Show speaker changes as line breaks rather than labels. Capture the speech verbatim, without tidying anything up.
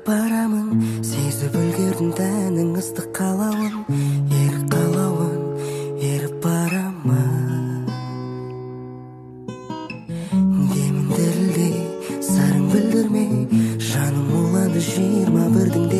барамын, сезіп үлгердім тәнің ыстық қалауын, еріп қалауын, еріп барамын. Демін дірілдей, сырың білдірмей, жаным уланды жиырма бірдің